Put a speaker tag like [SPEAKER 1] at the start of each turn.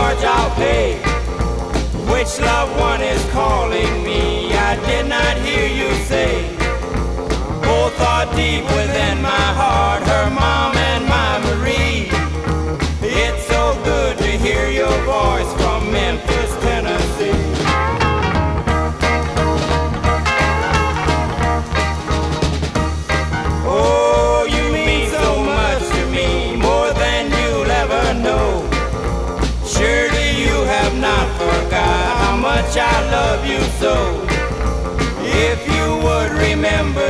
[SPEAKER 1] charge I'll pay. Which loved one is calling me? I did not hear you say. Both are deep within my heart, her mom and my Marie. It's so good to hear your voice from Memphis, Tennessee. Oh, you mean so much to me, more than you'll ever know. Surely you have not forgot how much I love you so. If you would remember